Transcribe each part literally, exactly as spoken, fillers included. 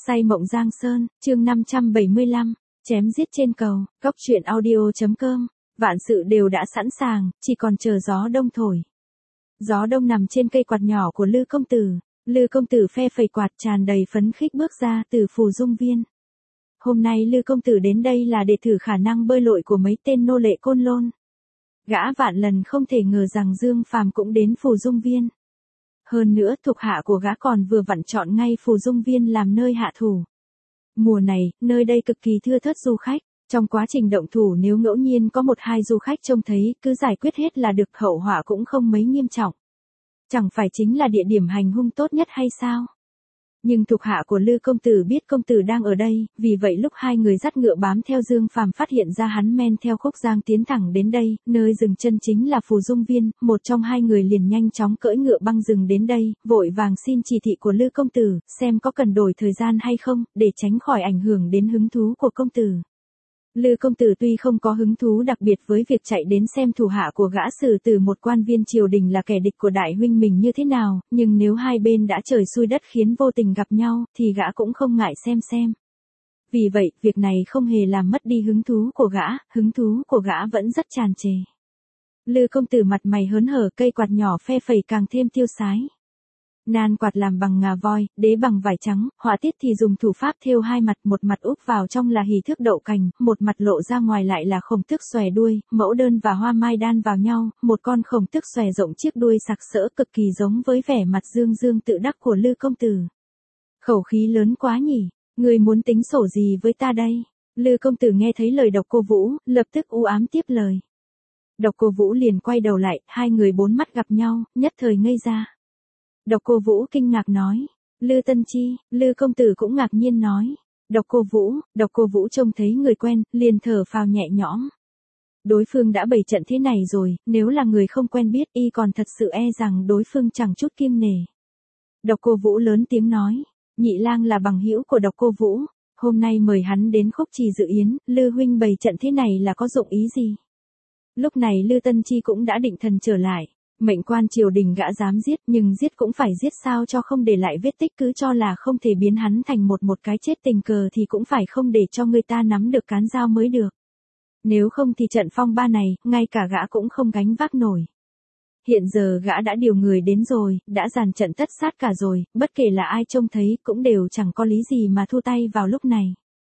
Say mộng Giang Sơn, chương năm trăm bảy mươi lăm, chém giết trên cầu, cốc truyện audio chấm com, vạn sự đều đã sẵn sàng, chỉ còn chờ gió đông thổi. Gió đông nằm trên cây quạt nhỏ của Lư công tử, Lư công tử phe phẩy quạt tràn đầy phấn khích bước ra từ phù dung viên. Hôm nay Lư công tử đến đây là để thử khả năng bơi lội của mấy tên nô lệ côn lôn. Gã vạn lần không thể ngờ rằng Dương Phàm cũng đến phù dung viên. Hơn nữa thuộc hạ của gã còn vừa vặn chọn ngay phù dung viên làm nơi hạ thủ. Mùa này, nơi đây cực kỳ thưa thớt du khách, trong quá trình động thủ nếu ngẫu nhiên có một hai du khách trông thấy cứ giải quyết hết là được, hậu họa cũng không mấy nghiêm trọng. Chẳng phải chính là địa điểm hành hung tốt nhất hay sao? Nhưng thuộc hạ của Lư công tử biết công tử đang ở đây, vì vậy lúc hai người dắt ngựa bám theo Dương Phàm phát hiện ra hắn men theo khúc giang tiến thẳng đến đây, nơi dừng chân chính là phù dung viên, một trong hai người liền nhanh chóng cưỡi ngựa băng rừng đến đây, vội vàng xin chỉ thị của Lư công tử, xem có cần đổi thời gian hay không, để tránh khỏi ảnh hưởng đến hứng thú của công tử. Lư công tử tuy không có hứng thú đặc biệt với việc chạy đến xem thủ hạ của gã xử tử một quan viên triều đình là kẻ địch của đại huynh mình như thế nào, nhưng nếu hai bên đã trời xui đất khiến vô tình gặp nhau, thì gã cũng không ngại xem xem. Vì vậy, việc này không hề làm mất đi hứng thú của gã, hứng thú của gã vẫn rất tràn trề. Lư công tử mặt mày hớn hở, cây quạt nhỏ phe phẩy càng thêm tiêu sái. Nan quạt làm bằng ngà voi, đế bằng vải trắng, họa tiết thì dùng thủ pháp thêu hai mặt, một mặt úp vào trong là hỉ thước đậu cành, một mặt lộ ra ngoài lại là khổng tước xòe đuôi, mẫu đơn và hoa mai đan vào nhau, một con khổng tước xòe rộng chiếc đuôi sặc sỡ cực kỳ giống với vẻ mặt dương dương tự đắc của Lư công tử. Khẩu khí lớn quá nhỉ, người muốn tính sổ gì với ta đây? Lư công tử nghe thấy lời Độc Cô Vũ, lập tức u ám tiếp lời. Độc Cô Vũ liền quay đầu lại, hai người bốn mắt gặp nhau, nhất thời ngây ra. Độc Cô Vũ kinh ngạc nói, Lư Tân Chi, Lư công tử cũng ngạc nhiên nói, Độc Cô Vũ, Độc Cô Vũ trông thấy người quen, liền thở phào nhẹ nhõm. Đối phương đã bày trận thế này rồi, nếu là người không quen biết y còn thật sự e rằng đối phương chẳng chút kiêng nể. Độc Cô Vũ lớn tiếng nói, Nhị lang là bằng hữu của Độc Cô Vũ, hôm nay mời hắn đến Khúc Trì dự yến, Lư huynh bày trận thế này là có dụng ý gì? Lúc này Lư Tân Chi cũng đã định thần trở lại. Mệnh quan triều đình gã dám giết, nhưng giết cũng phải giết sao cho không để lại vết tích, cứ cho là không thể biến hắn thành một một cái chết tình cờ thì cũng phải không để cho người ta nắm được cán dao mới được. Nếu không thì trận phong ba này, ngay cả gã cũng không gánh vác nổi. Hiện giờ gã đã điều người đến rồi, đã dàn trận tất sát cả rồi, bất kể là ai trông thấy cũng đều chẳng có lý gì mà thu tay vào lúc này.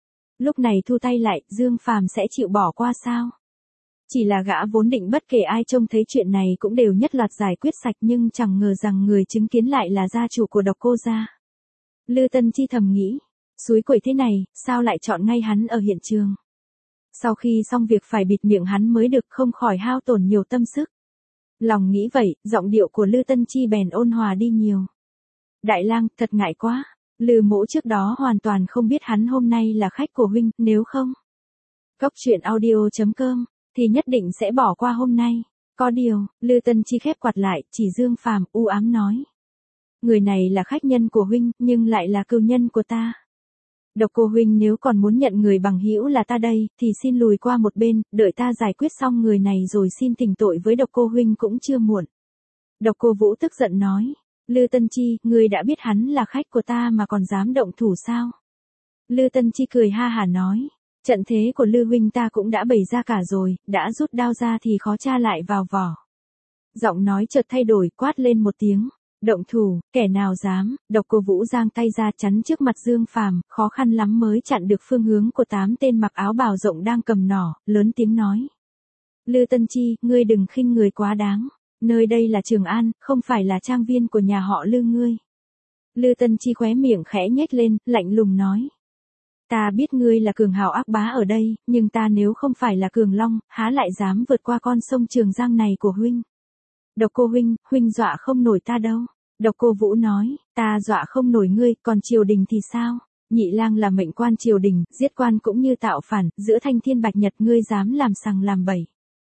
Lúc này thu tay lại, Dương Phàm sẽ chịu bỏ qua sao? Chỉ là gã vốn định bất kể ai trông thấy chuyện này cũng đều nhất loạt giải quyết sạch, nhưng chẳng ngờ rằng người chứng kiến lại là gia chủ của Độc Cô gia. Lư Tân Chi thầm nghĩ, xúi quẩy thế này, sao lại chọn ngay hắn ở hiện trường? Sau khi xong việc phải bịt miệng hắn mới được, không khỏi hao tổn nhiều tâm sức. Lòng nghĩ vậy, giọng điệu của Lư Tân Chi bèn ôn hòa đi nhiều. Đại lang, thật ngại quá, Lư mỗ trước đó hoàn toàn không biết hắn hôm nay là khách của huynh, nếu không. Cốc truyện audio chấm com thì nhất định sẽ bỏ qua hôm nay. Có điều, Lư Tân Chi khép quạt lại, chỉ Dương Phàm, u ám nói. Người này là khách nhân của huynh, nhưng lại là cừu nhân của ta. Độc Cô huynh nếu còn muốn nhận người bằng hữu là ta đây, thì xin lùi qua một bên, đợi ta giải quyết xong người này rồi xin thỉnh tội với Độc Cô huynh cũng chưa muộn. Độc Cô Vũ tức giận nói. Lư Tân Chi, ngươi đã biết hắn là khách của ta mà còn dám động thủ sao? Lư Tân Chi cười ha hả nói. Trận thế của Lư huynh ta cũng đã bày ra cả rồi, đã rút đao ra thì khó tra lại vào vỏ. Giọng nói chợt thay đổi, quát lên một tiếng, động thủ, kẻ nào dám? Độc Cô Vũ giang tay ra chắn trước mặt Dương Phàm, khó khăn lắm mới chặn được phương hướng của tám tên mặc áo bào rộng đang cầm nỏ, lớn tiếng nói. Lư Tân Chi, ngươi đừng khinh người quá đáng, nơi đây là Trường An, không phải là trang viên của nhà họ Lư ngươi. Lư Tân Chi khóe miệng khẽ nhếch lên, lạnh lùng nói. Ta biết ngươi là cường hào ác bá ở đây, nhưng ta nếu không phải là cường long, há lại dám vượt qua con sông Trường Giang này của huynh. Độc Cô huynh, huynh dọa không nổi ta đâu. Độc Cô Vũ nói, ta dọa không nổi ngươi, còn triều đình thì sao? Nhị lang là mệnh quan triều đình, giết quan cũng như tạo phản, giữa thanh thiên bạch nhật ngươi dám làm sằng làm bậy.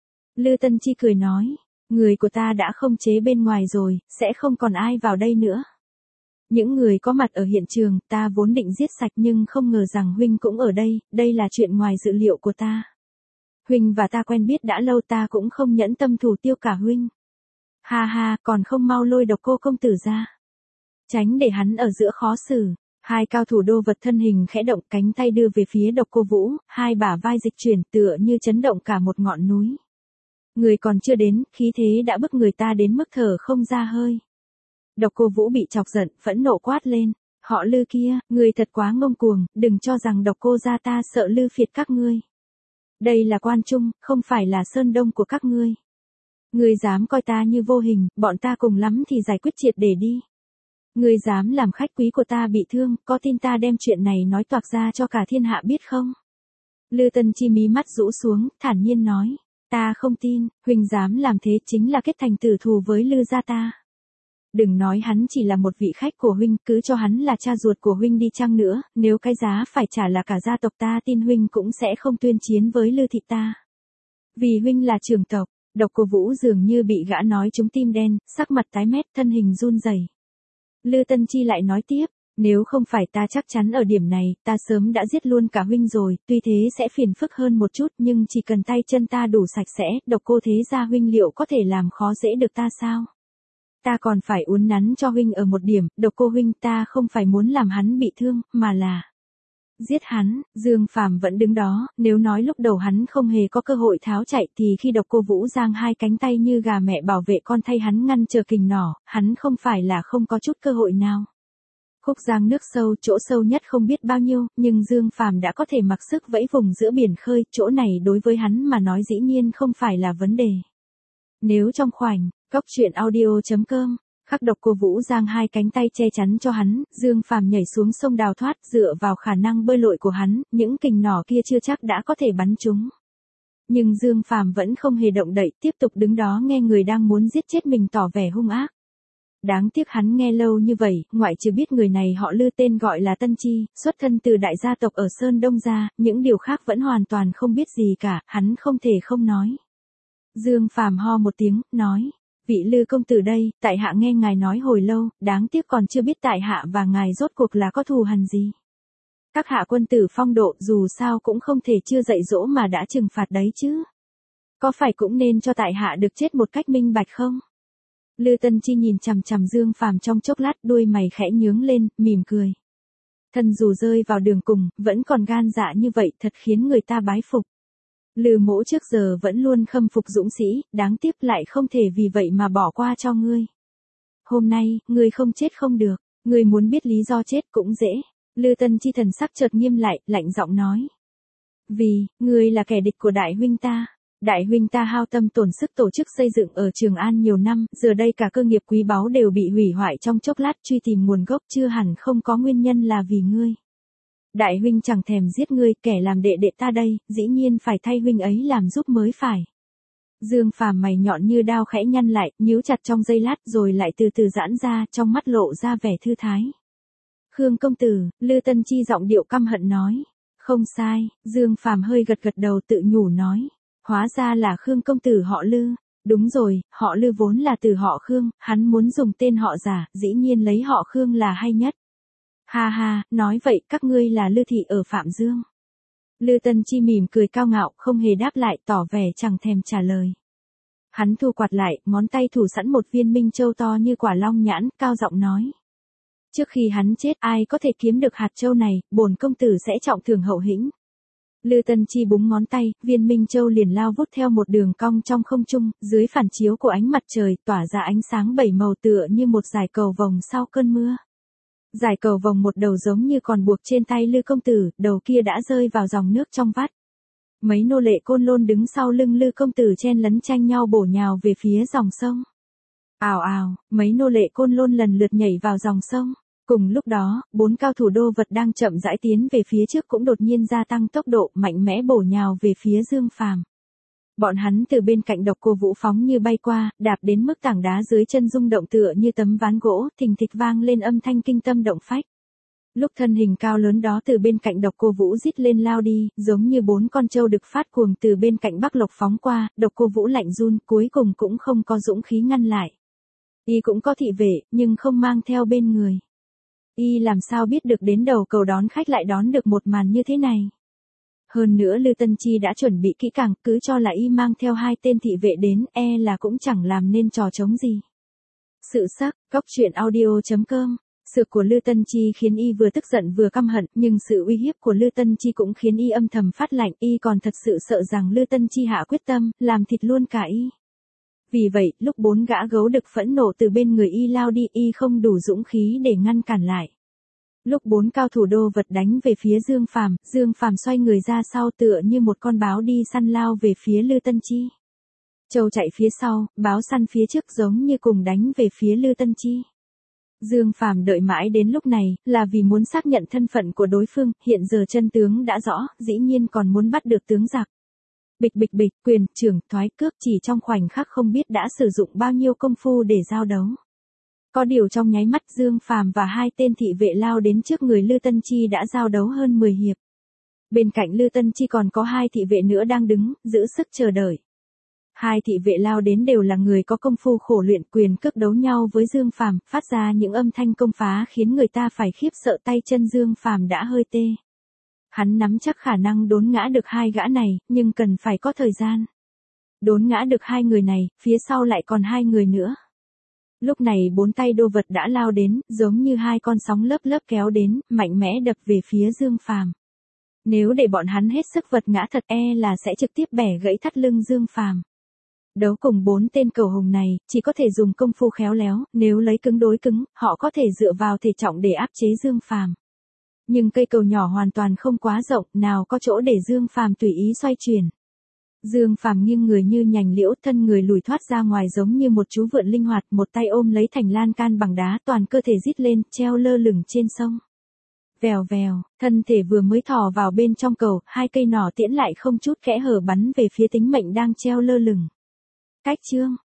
Lư Tân Chi cười nói, người của ta đã không chế bên ngoài rồi, sẽ không còn ai vào đây nữa. Những người có mặt ở hiện trường, ta vốn định giết sạch nhưng không ngờ rằng huynh cũng ở đây, đây là chuyện ngoài dự liệu của ta. Huynh và ta quen biết đã lâu, ta cũng không nhẫn tâm thủ tiêu cả huynh. Ha ha, còn không mau lôi Độc Cô công tử ra. Tránh để hắn ở giữa khó xử. Hai cao thủ đô vật thân hình khẽ động, cánh tay đưa về phía Độc Cô Vũ, hai bả vai dịch chuyển tựa như chấn động cả một ngọn núi. Người còn chưa đến, khí thế đã bức người ta đến mức thở không ra hơi. Độc Cô Vũ bị chọc giận, phẫn nộ quát lên. Họ Lư kia, người thật quá ngông cuồng, đừng cho rằng Độc Cô gia ta sợ Lư phiệt các ngươi. Đây là quan trung, không phải là sơn đông của các ngươi. Ngươi dám coi ta như vô hình, bọn ta cùng lắm thì giải quyết triệt để đi. Ngươi dám làm khách quý của ta bị thương, có tin ta đem chuyện này nói toạc ra cho cả thiên hạ biết không? Lư Tân Chi mí mắt rũ xuống, thản nhiên nói. Ta không tin, huynh dám làm thế chính là kết thành tử thù với Lư gia ta. Đừng nói hắn chỉ là một vị khách của huynh, cứ cho hắn là cha ruột của huynh đi chăng nữa, nếu cái giá phải trả là cả gia tộc ta tin huynh cũng sẽ không tuyên chiến với Lư thị ta. Vì huynh là trưởng tộc. Độc Cô Vũ dường như bị gã nói trúng tim đen, sắc mặt tái mét, thân hình run rẩy. Lư Tân Chi lại nói tiếp, nếu không phải ta chắc chắn ở điểm này, ta sớm đã giết luôn cả huynh rồi, tuy thế sẽ phiền phức hơn một chút nhưng chỉ cần tay chân ta đủ sạch sẽ, Độc Cô thế gia huynh liệu có thể làm khó dễ được ta sao? Ta còn phải uốn nắn cho huynh ở một điểm, Độc Cô huynh ta không phải muốn làm hắn bị thương, mà là giết hắn. Dương Phàm vẫn đứng đó, nếu nói lúc đầu hắn không hề có cơ hội tháo chạy thì khi Độc Cô Vũ giang hai cánh tay như gà mẹ bảo vệ con thay hắn ngăn trở kình nỏ, hắn không phải là không có chút cơ hội nào. Khúc giang nước sâu, chỗ sâu nhất không biết bao nhiêu, nhưng Dương Phàm đã có thể mặc sức vẫy vùng giữa biển khơi, chỗ này đối với hắn mà nói dĩ nhiên không phải là vấn đề. Nếu trong khoảnh, Cốc truyện audio chấm com, khắc Độc Cô Vũ giang hai cánh tay che chắn cho hắn, Dương Phàm nhảy xuống sông đào thoát, dựa vào khả năng bơi lội của hắn, những kình nỏ kia chưa chắc đã có thể bắn trúng. Nhưng Dương Phàm vẫn không hề động đậy, tiếp tục đứng đó nghe người đang muốn giết chết mình tỏ vẻ hung ác. Đáng tiếc hắn nghe lâu như vậy, ngoại trừ biết người này họ Lư tên gọi là Tân Chi, xuất thân từ đại gia tộc ở Sơn Đông ra, những điều khác vẫn hoàn toàn không biết gì cả, hắn không thể không nói. Dương Phàm ho một tiếng, nói. Vị Lư công tử đây, tại hạ nghe ngài nói hồi lâu, đáng tiếc còn chưa biết tại hạ và ngài rốt cuộc là có thù hằn gì. Các hạ quân tử phong độ dù sao cũng không thể chưa dạy dỗ mà đã trừng phạt đấy chứ. Có phải cũng nên cho tại hạ được chết một cách minh bạch không? Lư Tân Chi nhìn chằm chằm Dương Phàm trong chốc lát, đuôi mày khẽ nhướng lên, mỉm cười. Thân dù rơi vào đường cùng, vẫn còn gan dạ như vậy, thật khiến người ta bái phục. Lư mỗ trước giờ vẫn luôn khâm phục dũng sĩ, đáng tiếc lại không thể vì vậy mà bỏ qua cho ngươi. Hôm nay, ngươi không chết không được, ngươi muốn biết lý do chết cũng dễ. Lư Tân Chi thần sắc chợt nghiêm lại, lạnh giọng nói. Vì, ngươi là kẻ địch của đại huynh ta. Đại huynh ta hao tâm tổn sức tổ chức xây dựng ở Trường An nhiều năm, giờ đây cả cơ nghiệp quý báu đều bị hủy hoại trong chốc lát, truy tìm nguồn gốc chưa hẳn không có nguyên nhân là vì ngươi. Đại huynh chẳng thèm giết ngươi, kẻ làm đệ đệ ta đây, dĩ nhiên phải thay huynh ấy làm giúp mới phải. Dương Phàm mày nhọn như đao khẽ nhăn lại, nhíu chặt trong giây lát rồi lại từ từ giãn ra, trong mắt lộ ra vẻ thư thái. Khương công tử, Lư Tân Chi giọng điệu căm hận nói. Không sai, Dương Phàm hơi gật gật đầu tự nhủ nói. Hóa ra là Khương công tử họ Lư. Đúng rồi, họ Lư vốn là từ họ Khương, hắn muốn dùng tên họ giả, dĩ nhiên lấy họ Khương là hay nhất. Ha ha, nói vậy các ngươi là Lư thị ở Phạm Dương. Lư Tân Chi mỉm cười cao ngạo, không hề đáp lại, tỏ vẻ chẳng thèm trả lời. Hắn thu quạt lại, ngón tay thủ sẵn một viên minh châu to như quả long nhãn, cao giọng nói. Trước khi hắn chết, ai có thể kiếm được hạt châu này, bổn công tử sẽ trọng thưởng hậu hĩnh. Lư Tân Chi búng ngón tay, viên minh châu liền lao vút theo một đường cong trong không trung, dưới phản chiếu của ánh mặt trời, tỏa ra ánh sáng bảy màu tựa như một dải cầu vồng sau cơn mưa. Dải cầu vồng một đầu giống như còn buộc trên tay Lư công tử, đầu kia đã rơi vào dòng nước trong vắt. Mấy nô lệ côn lôn đứng sau lưng Lư công tử chen lấn tranh nhau bổ nhào về phía dòng sông. Ào ào, mấy nô lệ côn lôn lần lượt nhảy vào dòng sông. Cùng lúc đó, bốn cao thủ đô vật đang chậm rãi tiến về phía trước cũng đột nhiên gia tăng tốc độ, mạnh mẽ bổ nhào về phía Dương Phàm. Bọn hắn từ bên cạnh Độc Cô Vũ phóng như bay qua, đạp đến mức tảng đá dưới chân rung động tựa như tấm ván gỗ, thình thịch vang lên âm thanh kinh tâm động phách. Lúc thân hình cao lớn đó từ bên cạnh Độc Cô Vũ rít lên lao đi, giống như bốn con trâu đực phát cuồng từ bên cạnh Bắc Lộc phóng qua, Độc Cô Vũ lạnh run, cuối cùng cũng không có dũng khí ngăn lại. Y cũng có thị vệ, nhưng không mang theo bên người. Y làm sao biết được đến đầu cầu đón khách lại đón được một màn như thế này. Hơn nữa Lư Tân Chi đã chuẩn bị kỹ càng, cứ cho là Y mang theo hai tên thị vệ đến, e là cũng chẳng làm nên trò trống gì. Sự sắc, Cốc truyện audio chấm com Sự của Lư Tân Chi khiến y vừa tức giận vừa căm hận, nhưng sự uy hiếp của Lư Tân Chi cũng khiến y âm thầm phát lạnh, y còn thật sự sợ rằng Lư Tân Chi hạ quyết tâm, làm thịt luôn cả y. Vì vậy, lúc bốn gã gấu đực phẫn nộ từ bên người y lao đi, y không đủ dũng khí để ngăn cản lại. Lúc bốn cao thủ đô vật đánh về phía Dương Phàm, Dương Phàm xoay người ra sau tựa như một con báo đi săn lao về phía Lư Tân Chi. Trâu chạy phía sau, báo săn phía trước giống như cùng đánh về phía Lư Tân Chi. Dương Phàm đợi mãi đến lúc này, là vì muốn xác nhận thân phận của đối phương, hiện giờ chân tướng đã rõ, dĩ nhiên còn muốn bắt được tướng giặc. Bịch bịch bịch, quyền, trưởng, thoái, cước chỉ trong khoảnh khắc không biết đã sử dụng bao nhiêu công phu để giao đấu. Có điều trong nháy mắt Dương Phàm và hai tên thị vệ lao đến trước người Lư Tân Chi đã giao đấu hơn mười hiệp. Bên cạnh Lư Tân Chi còn có hai thị vệ nữa đang đứng, giữ sức chờ đợi. Hai thị vệ lao đến đều là người có công phu khổ luyện, quyền cước đấu nhau với Dương Phàm, phát ra những âm thanh công phá khiến người ta phải khiếp sợ, tay chân Dương Phàm đã hơi tê. Hắn nắm chắc khả năng đốn ngã được hai gã này, nhưng cần phải có thời gian. Đốn ngã được hai người này, phía sau lại còn hai người nữa. Lúc này bốn tay đô vật đã lao đến, giống như hai con sóng lớp lớp kéo đến, mạnh mẽ đập về phía Dương Phàm. Nếu để bọn hắn hết sức vật ngã thật e là sẽ trực tiếp bẻ gãy thắt lưng Dương Phàm. Đấu cùng bốn tên cẩu hùng này, chỉ có thể dùng công phu khéo léo, nếu lấy cứng đối cứng, họ có thể dựa vào thể trọng để áp chế Dương Phàm. Nhưng cây cầu nhỏ hoàn toàn không quá rộng, nào có chỗ để Dương Phàm tùy ý xoay chuyển. Dương Phàm nghiêng người như nhành liễu, thân người lùi thoát ra ngoài giống như một chú vượn linh hoạt, một tay ôm lấy thành lan can bằng đá, toàn cơ thể rít lên, treo lơ lửng trên sông. Vèo vèo, thân thể vừa mới thò vào bên trong cầu, hai cây nỏ tiễn lại không chút kẽ hở bắn về phía tính mệnh đang treo lơ lửng. Cách chương